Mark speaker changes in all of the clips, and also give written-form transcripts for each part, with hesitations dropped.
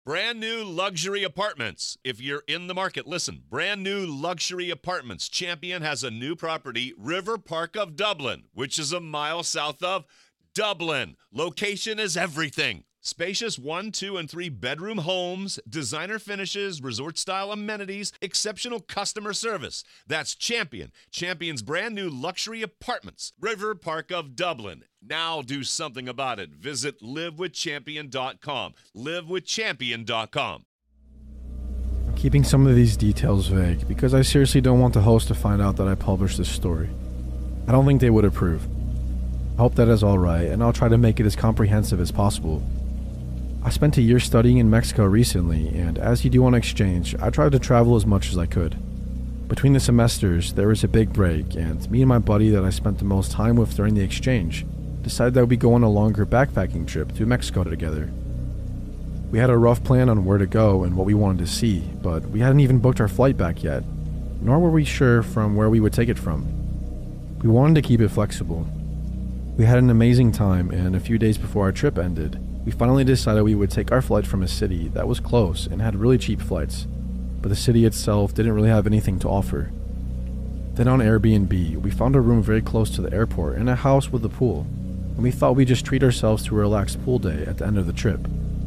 Speaker 1: Brand new luxury apartments. If you're in the market, listen. Brand new luxury apartments. Champion has a new property, River Park of Dublin, which is a mile south of Dublin. Location is everything. Spacious 1, 2, and 3 bedroom homes, designer finishes, resort-style amenities, exceptional customer service. That's Champion. Champion's brand new luxury apartments, River Park of Dublin. Now do something about it. Visit livewithchampion.com. Livewithchampion.com.
Speaker 2: I'm keeping some of these details vague because I seriously don't want the host to find out that I published this story. I don't think they would approve. I hope that is alright, and I'll try to make it as comprehensive as possible. I spent a year studying in Mexico recently, and as you do on exchange, I tried to travel as much as I could. Between the semesters, there was a big break, and me and my buddy that I spent the most time with during the exchange decided that we'd go on a longer backpacking trip to Mexico together. We had a rough plan on where to go and what we wanted to see, but we hadn't even booked our flight back yet, nor were we sure from where we would take it from. We wanted to keep it flexible. We had an amazing time, and a few days before our trip ended, we finally decided we would take our flight from a city that was close and had really cheap flights, but the city itself didn't really have anything to offer. Then on Airbnb, we found a room very close to the airport in a house with a pool, and we thought we'd just treat ourselves to a relaxed pool day at the end of the trip.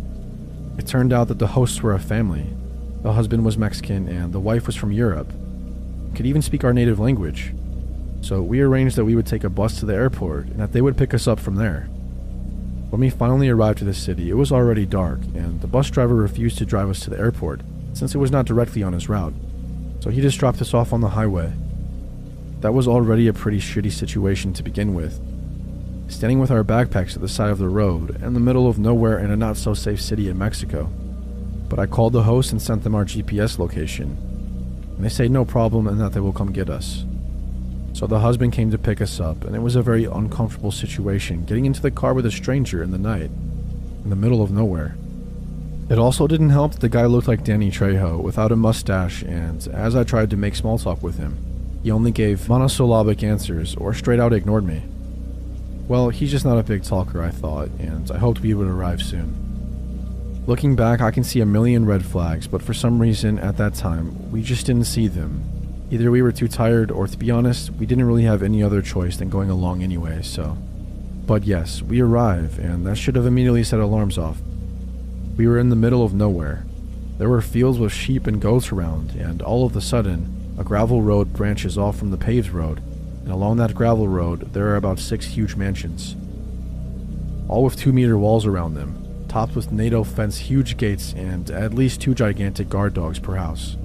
Speaker 2: It turned out that the hosts were a family. The husband was Mexican and the wife was from Europe, could even speak our native language. So we arranged that we would take a bus to the airport and that they would pick us up from there. When we finally arrived to the city, it was already dark, and the bus driver refused to drive us to the airport since it was not directly on his route, so he just dropped us off on the highway. That was already a pretty shitty situation to begin with, standing with our backpacks at the side of the road in the middle of nowhere in a not-so-safe city in Mexico. But I called the host and sent them our GPS location, and they say no problem and that they will come get us. So the husband came to pick us up, and it was a very uncomfortable situation getting into the car with a stranger in the night, in the middle of nowhere. It also didn't help that the guy looked like Danny Trejo without a mustache, and as I tried to make small talk with him, he only gave monosyllabic answers or straight out ignored me. Well, he's just not a big talker, I thought, and I hoped we would arrive soon. Looking back, I can see a million red flags, but for some reason at that time, we just didn't see them. Either we were too tired, or to be honest, we didn't really have any other choice than going along anyway, so. But yes, we arrive, and that should have immediately set alarms off. We were in the middle of nowhere. There were fields with sheep and goats around, and all of a sudden, a gravel road branches off from the paved road, and along that gravel road, there are about 6 huge mansions. All with 2-meter walls around them, topped with NATO fence huge gates and at least 2 gigantic guard dogs per house.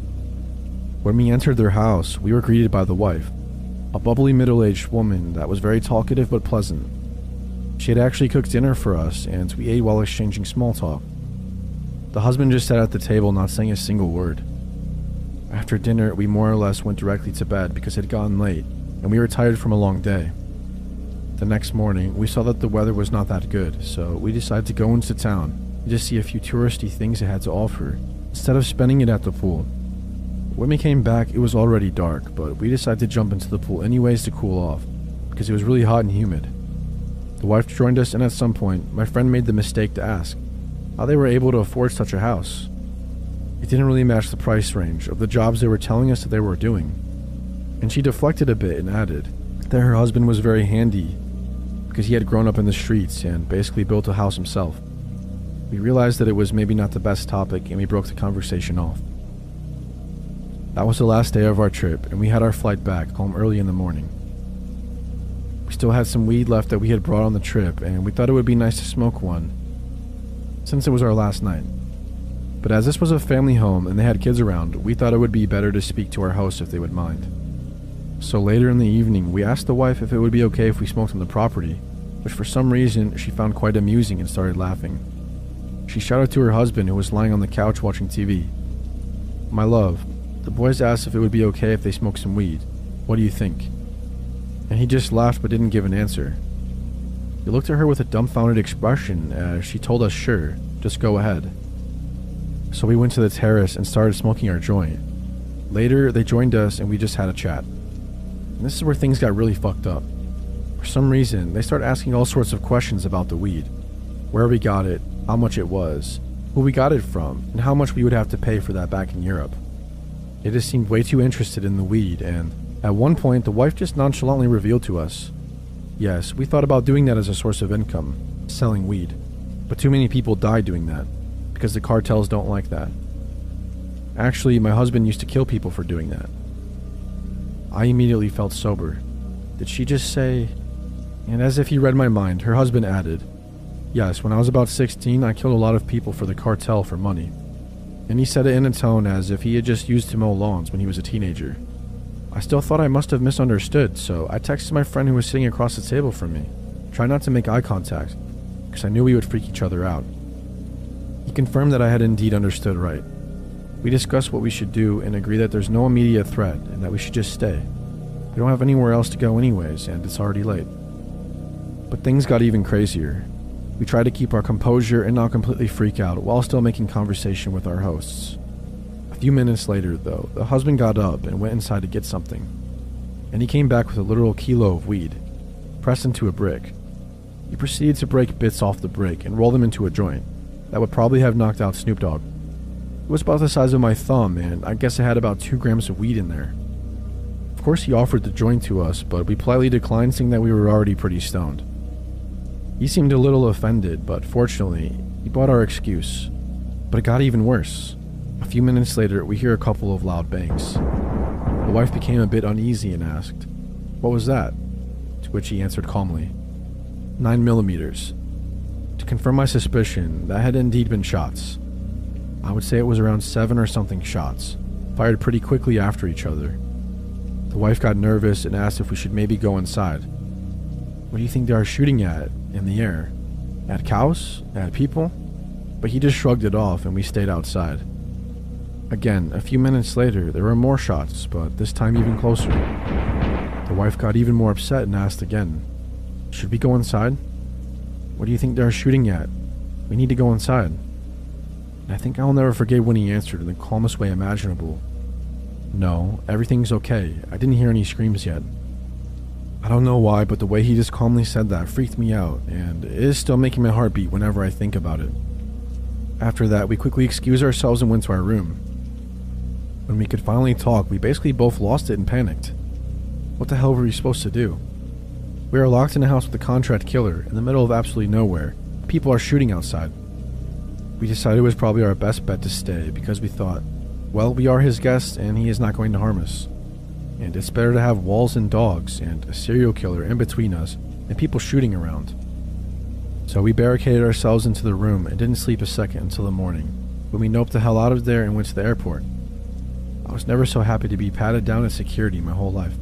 Speaker 2: When we entered their house, we were greeted by the wife, a bubbly middle-aged woman that was very talkative but pleasant. She had actually cooked dinner for us, and we ate while exchanging small talk. The husband just sat at the table not saying a single word. After dinner, we more or less went directly to bed because it had gotten late, and we were tired from a long day. The next morning, we saw that the weather was not that good, so we decided to go into town and just see a few touristy things it had to offer, instead of spending it at the pool. When we came back, it was already dark, but we decided to jump into the pool anyways to cool off, because it was really hot and humid. The wife joined us, and at some point, my friend made the mistake to ask how they were able to afford such a house. It didn't really match the price range of the jobs they were telling us that they were doing. And she deflected a bit and added that her husband was very handy because he had grown up in the streets and basically built a house himself. We realized that it was maybe not the best topic, and we broke the conversation off. That was the last day of our trip, and we had our flight back home early in the morning. We still had some weed left that we had brought on the trip, and we thought it would be nice to smoke one, since it was our last night. But as this was a family home and they had kids around, we thought it would be better to speak to our hosts if they would mind. So later in the evening, we asked the wife if it would be okay if we smoked on the property, which for some reason she found quite amusing and started laughing. She shouted to her husband, who was lying on the couch watching TV, "My love, the boys asked if it would be okay if they smoked some weed. What do you think?" And he just laughed but didn't give an answer. We looked at her with a dumbfounded expression as she told us sure, just go ahead. So we went to the terrace and started smoking our joint. Later, they joined us and we just had a chat. And this is where things got really fucked up. For some reason, they started asking all sorts of questions about the weed. Where we got it, how much it was, who we got it from, and how much we would have to pay for that back in Europe. They just seemed way too interested in the weed, and at one point, the wife just nonchalantly revealed to us, yes, we thought about doing that as a source of income, selling weed, but too many people die doing that, because the cartels don't like that. Actually, my husband used to kill people for doing that. I immediately felt sober. Did she just say... And as if he read my mind, her husband added, yes, when I was about 16, I killed a lot of people for the cartel for money. And he said it in a tone as if he had just used to mow lawns when he was a teenager. I still thought I must have misunderstood, so I texted my friend who was sitting across the table from me, trying not to make eye contact, because I knew we would freak each other out. He confirmed that I had indeed understood right. We discussed what we should do and agreed that there's no immediate threat and that we should just stay. We don't have anywhere else to go anyways, and it's already late. But things got even crazier. We tried to keep our composure and not completely freak out while still making conversation with our hosts. A few minutes later, though, the husband got up and went inside to get something. And he came back with a literal kilo of weed, pressed into a brick. He proceeded to break bits off the brick and roll them into a joint that would probably have knocked out Snoop Dogg. It was about the size of my thumb, and I guess it had about 2 grams of weed in there. Of course, he offered the joint to us, but we politely declined, saying that we were already pretty stoned. He seemed a little offended, but fortunately, he bought our excuse. But it got even worse. A few minutes later, we hear a couple of loud bangs. The wife became a bit uneasy and asked, "What was that?" To which he answered calmly, 9mm. To confirm my suspicion, that had indeed been shots. I would say it was around 7 or something shots, fired pretty quickly after each other. The wife got nervous and asked if we should maybe go inside. What do you think they are shooting at in the air? At cows? At people? But he just shrugged it off and we stayed outside. Again, a few minutes later, there were more shots, but this time even closer. The wife got even more upset and asked again, "Should we go inside? What do you think they are shooting at? We need to go inside." And I think I'll never forget when he answered in the calmest way imaginable. "No, everything's okay. I didn't hear any screams yet." I don't know why, but the way he just calmly said that freaked me out, and it is still making my heart beat whenever I think about it. After that, we quickly excused ourselves and went to our room. When we could finally talk, we basically both lost it and panicked. What the hell were we supposed to do? We are locked in a house with a contract killer in the middle of absolutely nowhere. People are shooting outside. We decided it was probably our best bet to stay because we thought, well, we are his guests and he is not going to harm us. And it's better to have walls and dogs and a serial killer in between us and people shooting around. So we barricaded ourselves into the room and didn't sleep a second until the morning, when we noped the hell out of there and went to the airport. I was never so happy to be patted down at security my whole life.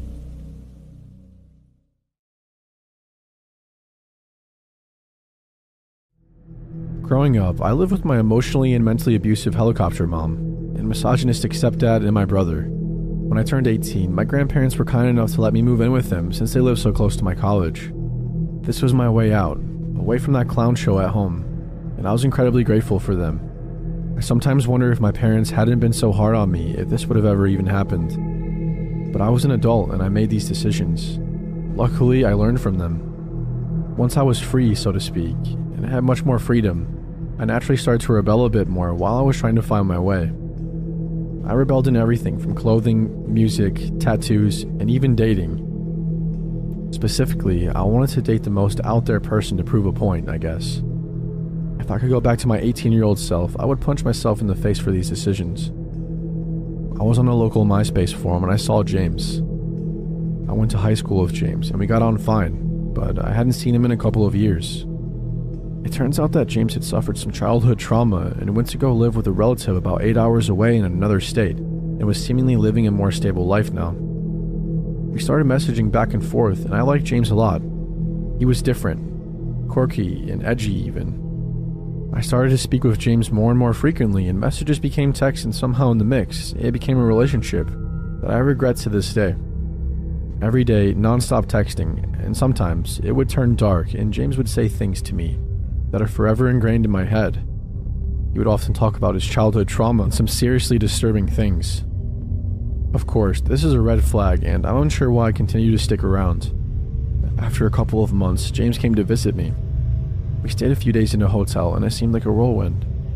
Speaker 2: Growing up, I lived with my emotionally and mentally abusive helicopter mom, and misogynistic stepdad, and my brother. When I turned 18, my grandparents were kind enough to let me move in with them since they lived so close to my college. This was my way out, away from that clown show at home, and I was incredibly grateful for them. I sometimes wonder if my parents hadn't been so hard on me, if this would have ever even happened. But I was an adult and I made these decisions. Luckily, I learned from them. Once I was free, so to speak, and I had much more freedom, I naturally started to rebel a bit more while I was trying to find my way. I rebelled in everything from clothing, music, tattoos, and even dating. Specifically, I wanted to date the most out there person to prove a point, I guess. If I could go back to my 18-year-old self, I would punch myself in the face for these decisions. I was on a local MySpace forum and I saw James. I went to high school with James and we got on fine, but I hadn't seen him in a couple of years. It turns out that James had suffered some childhood trauma and went to go live with a relative about 8 hours away in another state and was seemingly living a more stable life now. We started messaging back and forth and I liked James a lot. He was different, quirky, and edgy even. I started to speak with James more and more frequently and messages became texts, and somehow in the mix, it became a relationship that I regret to this day. Every day, non-stop texting, and sometimes it would turn dark and James would say things to me that are forever ingrained in my head. He would often talk about his childhood trauma and some seriously disturbing things. Of course, this is a red flag and I'm unsure why I continue to stick around. After a couple of months, James came to visit me. We stayed a few days in a hotel and it seemed like a whirlwind.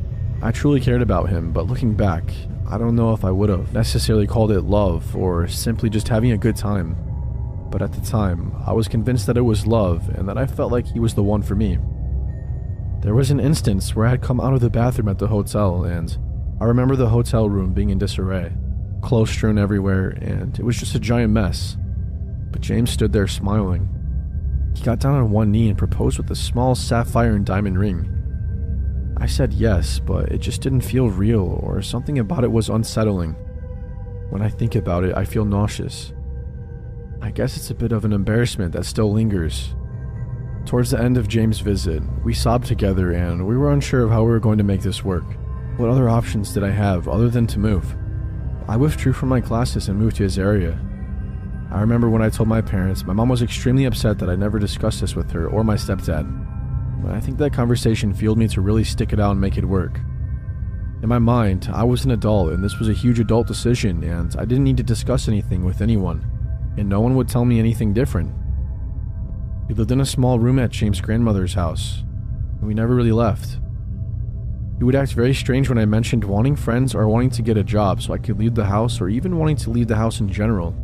Speaker 2: I truly cared about him, but looking back, I don't know if I would have necessarily called it love or simply just having a good time. But at the time, I was convinced that it was love and that I felt like he was the one for me. There was an instance where I had come out of the bathroom at the hotel, and I remember the hotel room being in disarray, clothes strewn everywhere, and it was just a giant mess. But James stood there smiling. He got down on one knee and proposed with a small sapphire and diamond ring. I said yes, but it just didn't feel real, or something about it was unsettling. When I think about it, I feel nauseous. I guess it's a bit of an embarrassment that still lingers. Towards the end of James' visit, we sobbed together and we were unsure of how we were going to make this work. What other options did I have other than to move? I withdrew from my classes and moved to his area. I remember when I told my parents, my mom was extremely upset that I never discussed this with her or my stepdad. But I think that conversation fueled me to really stick it out and make it work. In my mind, I was an adult and this was a huge adult decision, and I didn't need to discuss anything with anyone, and no one would tell me anything different. We lived in a small room at James' grandmother's house, and we never really left. He would act very strange when I mentioned wanting friends or wanting to get a job so I could leave the house, or even wanting to leave the house in general.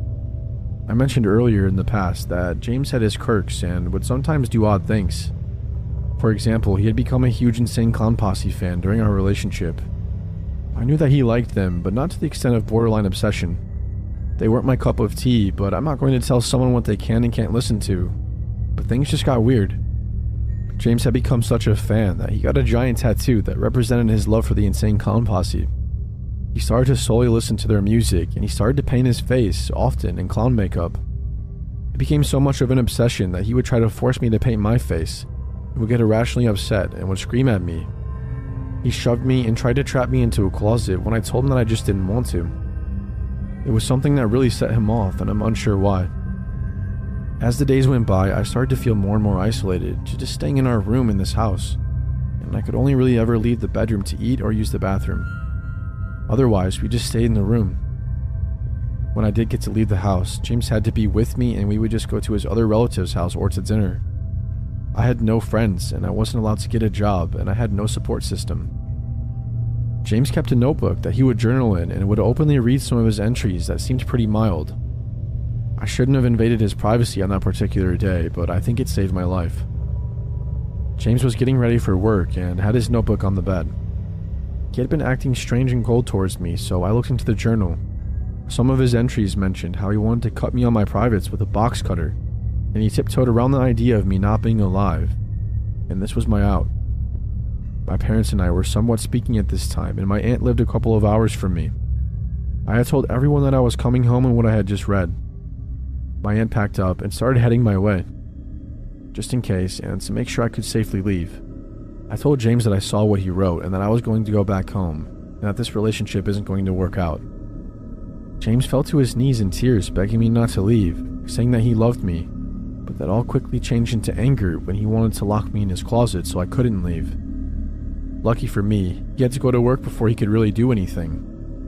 Speaker 2: I mentioned earlier in the past that James had his quirks and would sometimes do odd things. For example, he had become a huge Insane Clown Posse fan during our relationship. I knew that he liked them, but not to the extent of borderline obsession. They weren't my cup of tea, but I'm not going to tell someone what they can and can't listen to. But things just got weird. James had become such a fan that he got a giant tattoo that represented his love for the Insane Clown Posse. He started to solely listen to their music, and he started to paint his face, often in clown makeup. It became so much of an obsession that he would try to force me to paint my face. He would get irrationally upset and would scream at me. He shoved me and tried to trap me into a closet when I told him that I just didn't want to. It was something that really set him off, and I'm unsure why. As the days went by, I started to feel more and more isolated, just staying in our room in this house, and I could only really ever leave the bedroom to eat or use the bathroom. Otherwise, we just stayed in the room. When I did get to leave the house, James had to be with me, and we would just go to his other relative's house or to dinner. I had no friends, and I wasn't allowed to get a job, and I had no support system. James kept a notebook that he would journal in and would openly read some of his entries that seemed pretty mild. I shouldn't have invaded his privacy on that particular day, but I think it saved my life. James was getting ready for work and had his notebook on the bed. He had been acting strange and cold towards me, so I looked into the journal. Some of his entries mentioned how he wanted to cut me on my privates with a box cutter, and he tiptoed around the idea of me not being alive, and this was my out. My parents and I were somewhat speaking at this time, and my aunt lived a couple of hours from me. I had told everyone that I was coming home and what I had just read. My aunt packed up and started heading my way, just in case and to make sure I could safely leave. I told James that I saw what he wrote and that I was going to go back home, and that this relationship isn't going to work out. James fell to his knees in tears, begging me not to leave, saying that he loved me, but that all quickly changed into anger when he wanted to lock me in his closet so I couldn't leave. Lucky for me, he had to go to work before he could really do anything.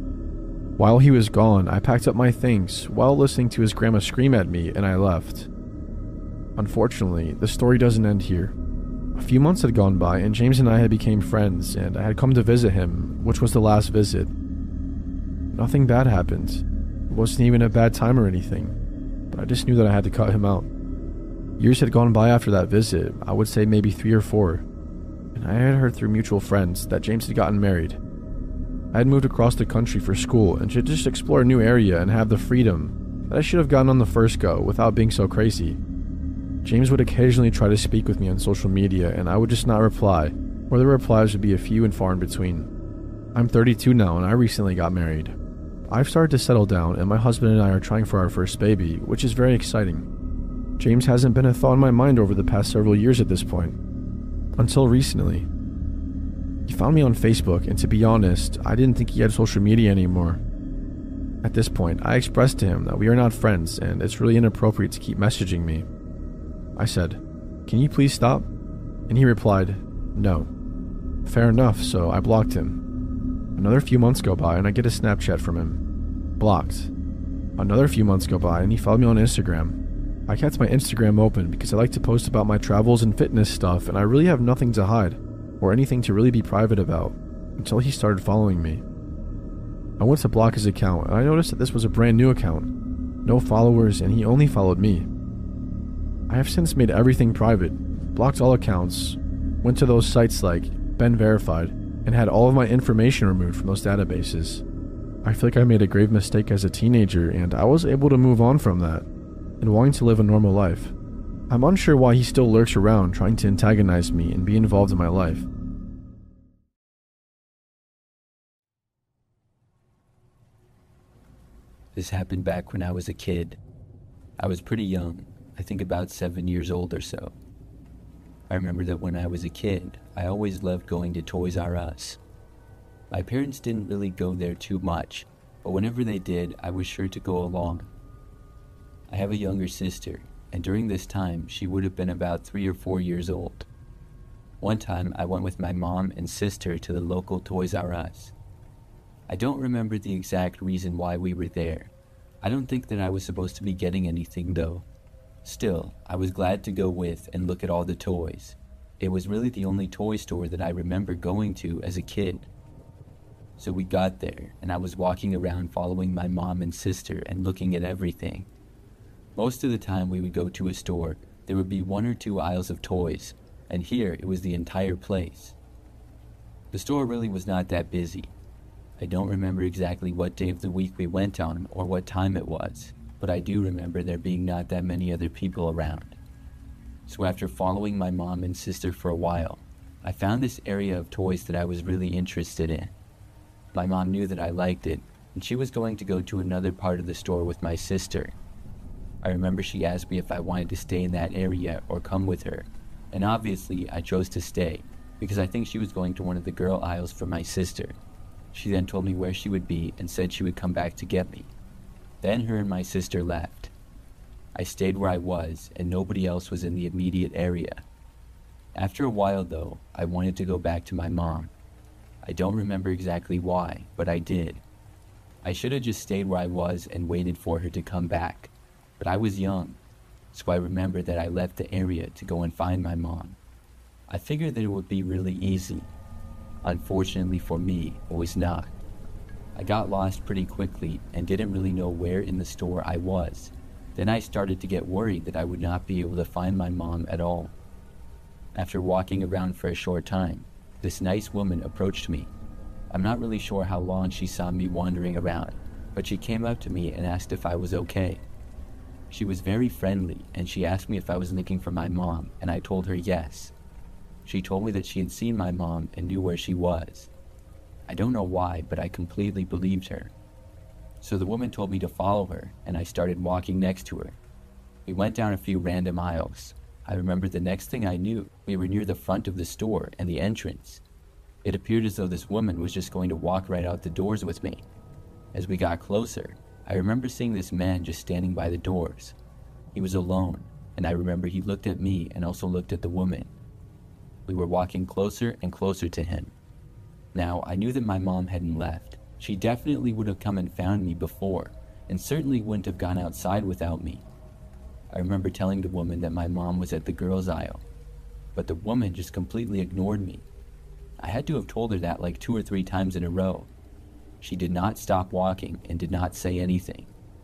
Speaker 2: While he was gone, I packed up my things while listening to his grandma scream at me, and I left. Unfortunately, the story doesn't end here. A few months had gone by, and James and I had become friends, and I had come to visit him, which was the last visit. Nothing bad happened. It wasn't even a bad time or anything, but I just knew that I had to cut him out. Years had gone by after that visit, I would say maybe 3 or 4, and I had heard through mutual friends that James had gotten married. I had moved across the country for school and should just explore a new area and have the freedom that I should have gotten on the first go without being so crazy. James would occasionally try to speak with me on social media, and I would just not reply, or the replies would be a few and far in between. I'm 32 now, and I recently got married. I've started to settle down, and my husband and I are trying for our first baby, which is very exciting. James hasn't been a thought in my mind over the past several years at this point, until recently. He found me on Facebook, and to be honest, I didn't think he had social media anymore. At this point, I expressed to him that we are not friends, and it's really inappropriate to keep messaging me. I said, "Can you please stop?" And he replied, "No." Fair enough, so I blocked him. Another few months go by, and I get a Snapchat from him. Blocked. Another few months go by, and he followed me on Instagram. I kept my Instagram open because I like to post about my travels and fitness stuff, and I really have nothing to hide, or anything to really be private about. until he started following me. I went to block his account, and I noticed that this was a brand new account. No followers, and he only followed me. I have since made everything private, blocked all accounts, went to those sites like Ben Verified, and had all of my information removed from those databases. I feel like I made a grave mistake as a teenager, and I was able to move on from that, and wanting to live a normal life. I'm unsure why he still lurks around trying to antagonize me and be involved in my life.
Speaker 3: This happened back when I was a kid. I was pretty young, I think about 7 years old or so. I remember that when I was a kid, I always loved going to Toys R Us. My parents didn't really go there too much, but whenever they did, I was sure to go along. I have a younger sister, and during this time, she would have been about 3 or 4 years old. One time, I went with my mom and sister to the local Toys R Us. I don't remember the exact reason why we were there. I don't think that I was supposed to be getting anything though. Still, I was glad to go with and look at all the toys. It was really the only toy store that I remember going to as a kid. So we got there, and I was walking around following my mom and sister and looking at everything. Most of the time we would go to a store, there would be 1 or 2 aisles of toys, and here it was the entire place. The store really was not that busy. I don't remember exactly what day of the week we went on or what time it was, but I do remember there being not that many other people around. So after following my mom and sister for a while, I found this area of toys that I was really interested in. My mom knew that I liked it, and she was going to go to another part of the store with my sister. I remember she asked me if I wanted to stay in that area or come with her, and obviously I chose to stay, because I think she was going to one of the girl aisles for my sister. She then told me where she would be and said she would come back to get me. Then her and my sister left. I stayed where I was, and nobody else was in the immediate area. After a while though, I wanted to go back to my mom. I don't remember exactly why, but I did. I should have just stayed where I was and waited for her to come back, but I was young, so I remember that I left the area to go and find my mom. I figured that it would be really easy. Unfortunately for me, it was not. I got lost pretty quickly and didn't really know where in the store I was. Then I started to get worried that I would not be able to find my mom at all. After walking around for a short time, this nice woman approached me. I'm not really sure how long she saw me wandering around, but she came up to me and asked if I was okay. She was very friendly, and she asked me if I was looking for my mom, and I told her yes. She told me that she had seen my mom and knew where she was. I don't know why, but I completely believed her. So the woman told me to follow her, and I started walking next to her. We went down a few random aisles. I remember the next thing I knew, we were near the front of the store and the entrance. It appeared as though this woman was just going to walk right out the doors with me. As we got closer, I remember seeing this man just standing by the doors. He was alone, and I remember he looked at me and also looked at the woman. We were walking closer and closer to him. Now, I knew that my mom hadn't left. She definitely would have come and found me before, and certainly wouldn't have gone outside without me. I remember telling the woman that my mom was at the girls' aisle, but the woman just completely ignored me. I had to have told her that like 2 or 3 times in a row. She did not stop walking and did not say anything.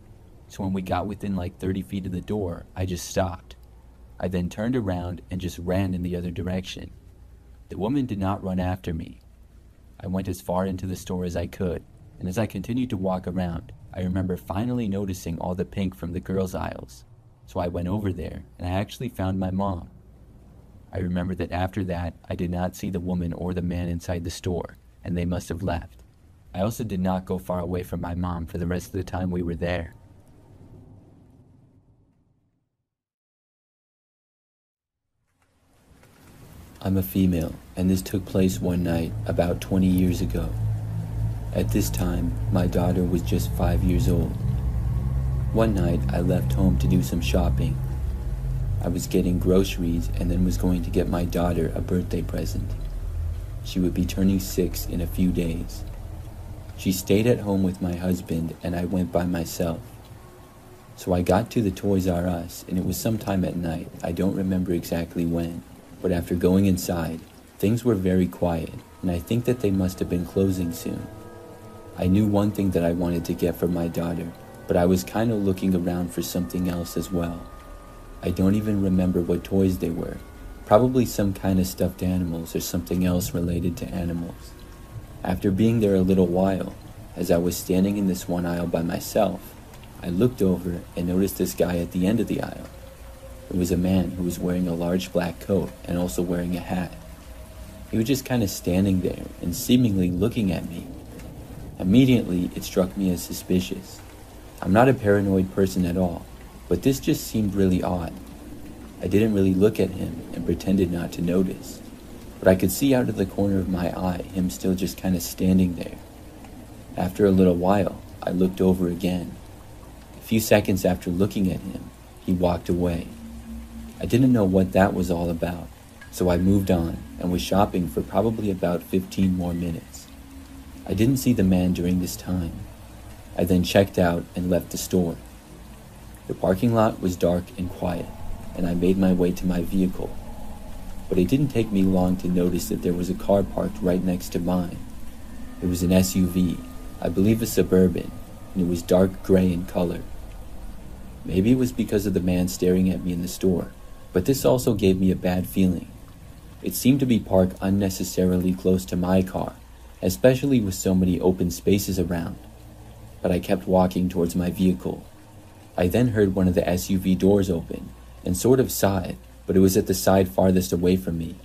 Speaker 3: So when we got within like 30 feet of the door, I just stopped. I then turned around and just ran in the other direction. The woman did not run after me. I went as far into the store as I could, and as I continued to walk around, I remember finally noticing all the pink from the girls' aisles. So I went over there, and I actually found my mom. I remember that after that, I did not see the woman or the man inside the store, and they must have left. I also did not go far away from my mom for the rest of the time we were there. I'm a female, and this took place one night about 20 years ago. At this time, my daughter was just 5 years old. One night, I left home to do some shopping. I was getting groceries and then was going to get my daughter a birthday present. She would be turning 6 in a few days. She stayed at home with my husband, and I went by myself. So I got to the Toys R Us, and it was sometime at night. I don't remember exactly when. But after going inside, Things were very quiet, and I think that they must have been closing soon. I knew one thing that I wanted to get for my daughter, but I was kind of looking around for something else as well. I don't even remember what toys they were. Probably some kind of stuffed animals or something else related to animals. After being there a little while, as I was standing in this one aisle by myself, I looked over and noticed this guy at the end of the aisle. It was a man who was wearing a large black coat and also wearing a hat. He was just kind of standing there and seemingly looking at me. Immediately, it struck me as suspicious. I'm not a paranoid person at all, but this just seemed really odd. I didn't really look at him and pretended not to notice, but I could see out of the corner of my eye him still just kind of standing there. After a little while, I looked over again. A few seconds after looking at him, he walked away. I didn't know what that was all about, so I moved on and was shopping for probably about 15 more minutes. I didn't see the man during this time. I then checked out and left the store. The parking lot was dark and quiet, and I made my way to my vehicle. But it didn't take me long to notice that there was a car parked right next to mine. It was an SUV, I believe a Suburban, and it was dark gray in color. Maybe it was because of the man staring at me in the store, but this also gave me a bad feeling. It seemed to be parked unnecessarily close to my car, especially with so many open spaces around. But I kept walking towards my vehicle. I then heard one of the SUV doors open, and sort of saw it, but it was at the side farthest away from me.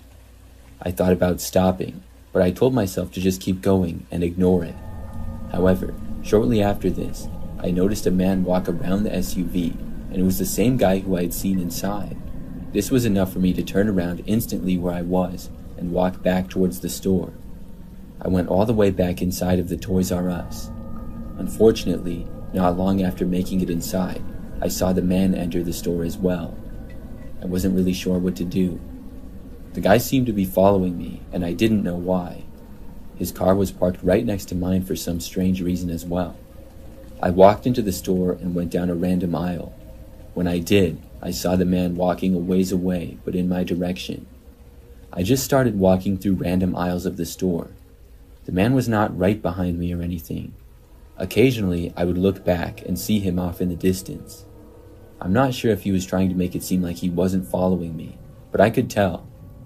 Speaker 3: I thought about stopping, but I told myself to just keep going and ignore it. However, shortly after this, I noticed a man walk around the SUV, and it was the same guy who I had seen inside. This was enough for me to turn around instantly where I was and walk back towards the store. I went all the way back inside of the Toys R Us. Unfortunately, not long after making it inside, I saw the man enter the store as well. I wasn't really sure what to do. The guy seemed to be following me, and I didn't know why. His car was parked right next to mine for some strange reason as well. I walked into the store and went down a random aisle. When I did, I saw the man walking a ways away, but in my direction. I just started walking through random aisles of the store. The man was not right behind me or anything. Occasionally, I would look back and see him off in the distance. I'm not sure if he was trying to make it seem like he wasn't following me, but I could tell.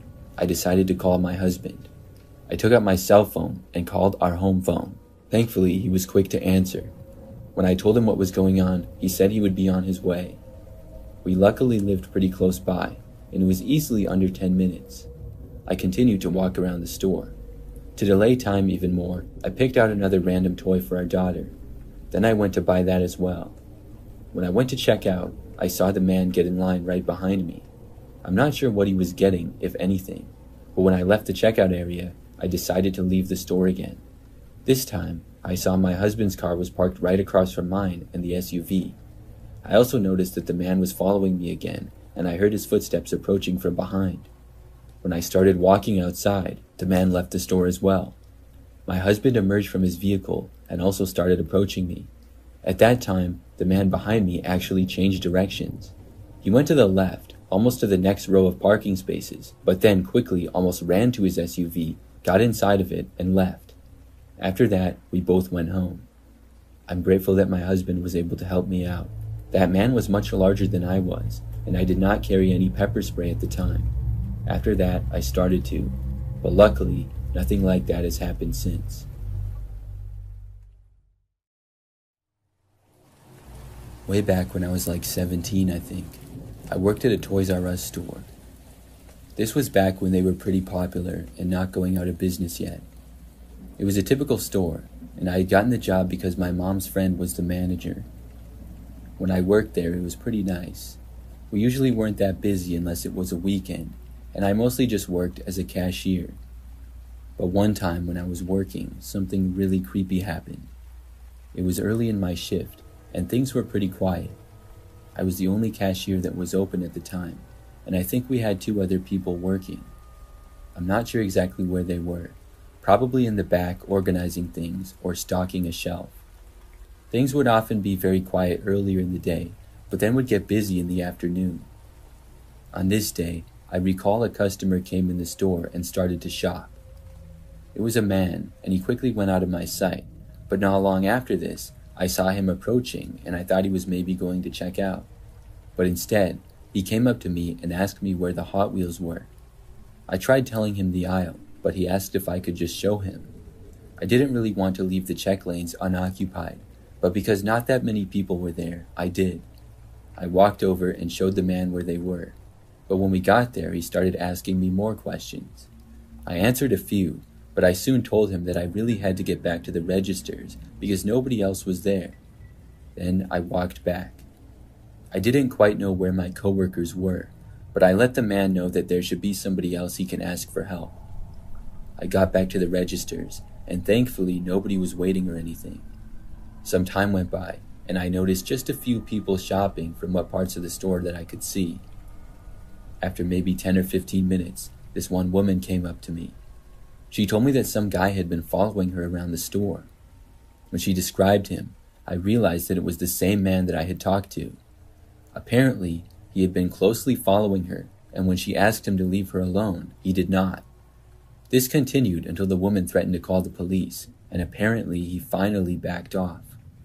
Speaker 3: I decided to call my husband. I took out my cell phone and called our home phone. Thankfully, he was quick to answer. When I told him what was going on, he said he would be on his way. We luckily lived pretty close by, and it was easily under 10 minutes. I continued to walk around the store. To delay time even more, I picked out another random toy for our daughter. Then I went to buy that as well. When I went to check out, I saw the man get in line right behind me. I'm not sure what he was getting, if anything, but when I left the checkout area, I decided to leave the store again. This time, I saw my husband's car was parked right across from mine and the SUV. I also noticed that the man was following me again, and I heard his footsteps approaching from behind. When I started walking outside, the man left the store as well. My husband emerged from his vehicle and also started approaching me. At that time, the man behind me actually changed directions. He went to the left, almost to the next row of parking spaces, but then quickly almost ran to his SUV, got inside of it, and left. After that, we both went home. I'm grateful that my husband was able to help me out. That man was much larger than I was, and I did not carry any pepper spray at the time. After that, I started to, but luckily, nothing like that has happened since. Way back when I was like 17, I think, I worked at a Toys R Us store. This was back when they were pretty popular and not going out of business yet. It was a typical store, and I had gotten the job because my mom's friend was the manager. When I worked there, it was pretty nice. We usually weren't that busy unless it was a weekend, and I mostly just worked as a cashier. But one time when I was working, something really creepy happened. It was early in my shift, and things were pretty quiet. I was the only cashier that was open at the time, and I think we had 2 other people working. I'm not sure exactly where they were, probably in the back organizing things or stocking a shelf. Things would often be very quiet earlier in the day, but then would get busy in the afternoon. On this day, I recall a customer came in the store and started to shop. It was a man, and he quickly went out of my sight, but not long after this, I saw him approaching and I thought he was maybe going to check out. But instead, he came up to me and asked me where the Hot Wheels were. I tried telling him the aisle, but he asked if I could just show him. I didn't really want to leave the check lanes unoccupied, but because not that many people were there, I did. I walked over and showed the man where they were, but when we got there, he started asking me more questions. I answered a few, but I soon told him that I really had to get back to the registers because nobody else was there. Then I walked back. I didn't quite know where my coworkers were, but I let the man know that there should be somebody else he can ask for help. I got back to the registers, and thankfully nobody was waiting or anything. Some time went by, and I noticed just a few people shopping from what parts of the store that I could see. After maybe 10 or 15 minutes, this one woman came up to me. She told me that some guy had been following her around the store. When she described him, I realized that it was the same man that I had talked to. Apparently, he had been closely following her, and when she asked him to leave her alone, he did not. This continued until the woman threatened to call the police, and apparently he finally backed off.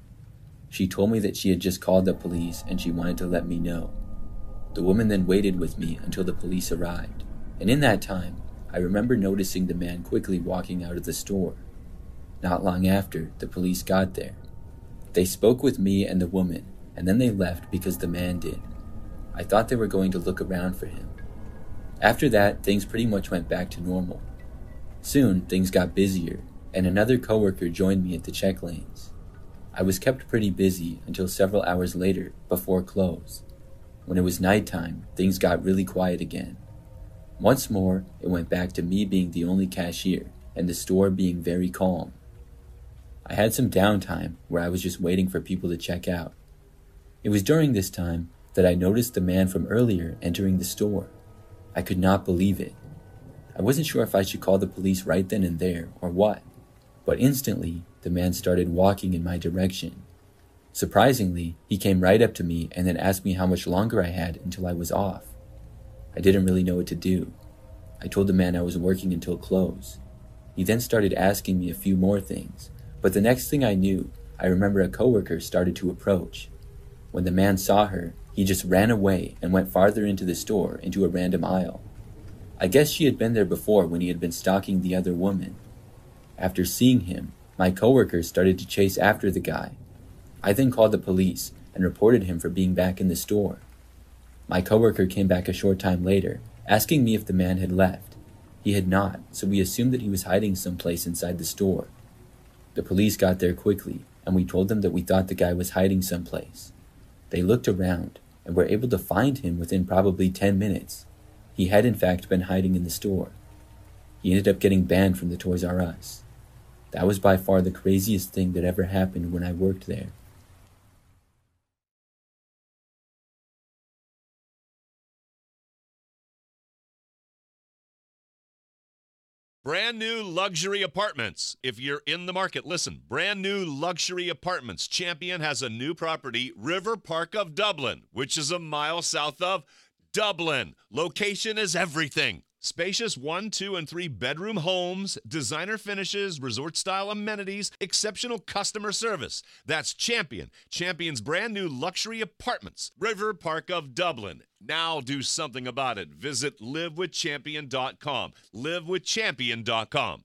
Speaker 3: She told me that she had just called the police and she wanted to let me know. The woman then waited with me until the police arrived, and in that time, I remember noticing the man quickly walking out of the store. Not long after, the police got there. They spoke with me and the woman, and then they left because the man did. I thought they were going to look around for him. After that, things pretty much went back to normal. Soon, things got busier, and another coworker joined me at the check lanes. I was kept pretty busy until several hours later, before close. When it was nighttime, things got really quiet again. Once more, it went back to me being the only cashier, and the store being very calm. I had some downtime where I was just waiting for people to check out. It was during this time that I noticed the man from earlier entering the store. I could not believe it. I wasn't sure if I should call the police right then and there or what, but instantly the man started walking in my direction. Surprisingly, he came right up to me and then asked me how much longer I had until I was off. I didn't really know what to do. I told the man I was working until close. He then started asking me a few more things, but the next thing I knew, I remember a coworker started to approach. When the man saw her, he just ran away and went farther into the store into a random aisle. I guess she had been there before when he had been stalking the other woman. After seeing him, my coworker started to chase after the guy. I then called the police and reported him for being back in the store. My coworker came back a short time later, asking me if the man had left. He had not, so we assumed that he was hiding someplace inside the store. The police got there quickly, and we told them that we thought the guy was hiding someplace. They looked around, and were able to find him within probably 10 minutes. He had in fact been hiding in the store. He ended up getting banned from the Toys R Us. That was by far the craziest thing that ever happened when I worked there.
Speaker 1: Brand new luxury apartments. If you're in the market, listen. Brand new luxury apartments. Champion has a new property, River Park of Dublin, which is a mile south of Dublin. Location is everything. Spacious 1, 2, and 3 bedroom homes, designer finishes, resort-style amenities, exceptional customer service. That's Champion. Champion's brand new luxury apartments, River Park of Dublin. Now do something about it. Visit livewithchampion.com. livewithchampion.com.